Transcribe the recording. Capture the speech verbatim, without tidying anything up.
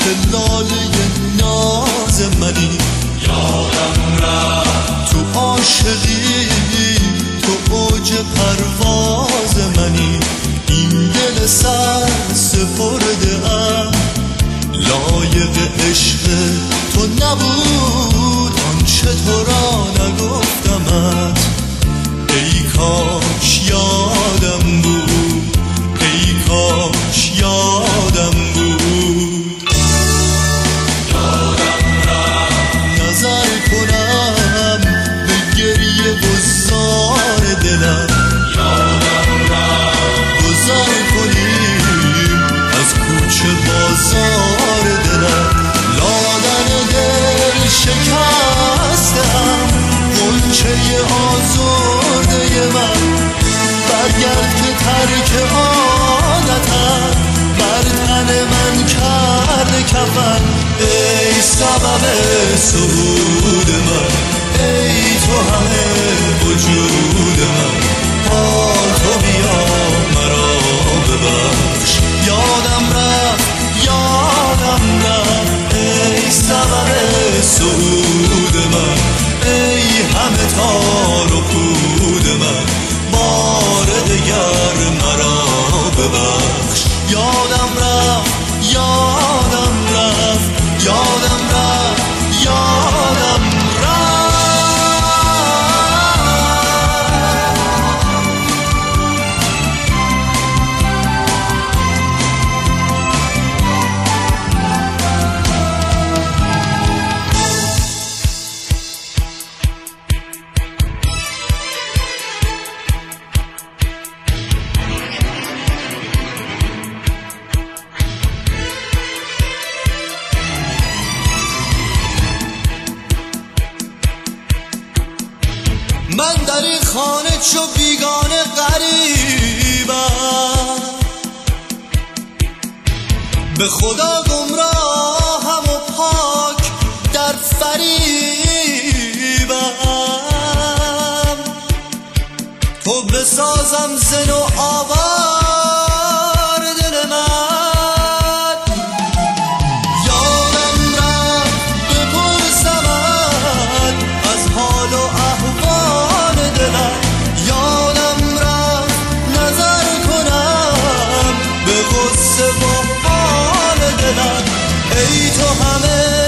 که لاله ناز منی. یادم رفت تو عاشقی تو اوج پرواز منی. این دل سر سپرده ام لایق عشق تو نبود آنچه تو را نگفتمت. ای کاش یادم بود، ای کاش یادم بود. یادم رفت نظر کنم به گریه و زار دلم. یادم رفت گذر کنیم از کوچه بازار دلم. لادن دل شکستم غنچه آزرده من. برگرد که ترک عادتم بر تن من کرده کفن. ای سبب صعود من، ای تو همه وجود من. با تو بیا مرا ببخش. یادم رفت یادم رفت ای سبب صعود من. ای همه تار و پود من. بار دگر مرا ببخش. یادم رفت یادم رفت یادم رفت یادم رفت. من در این خانه چو بیگانه غریبم، به خدا گمراهم و پاک در فریبم. تو بسازم زن و آوار دل من. یادم رفت بپرسمت از حال و احوال دلم. یادم رفت نظر کنم به غصه و حال دلم. ای تو همه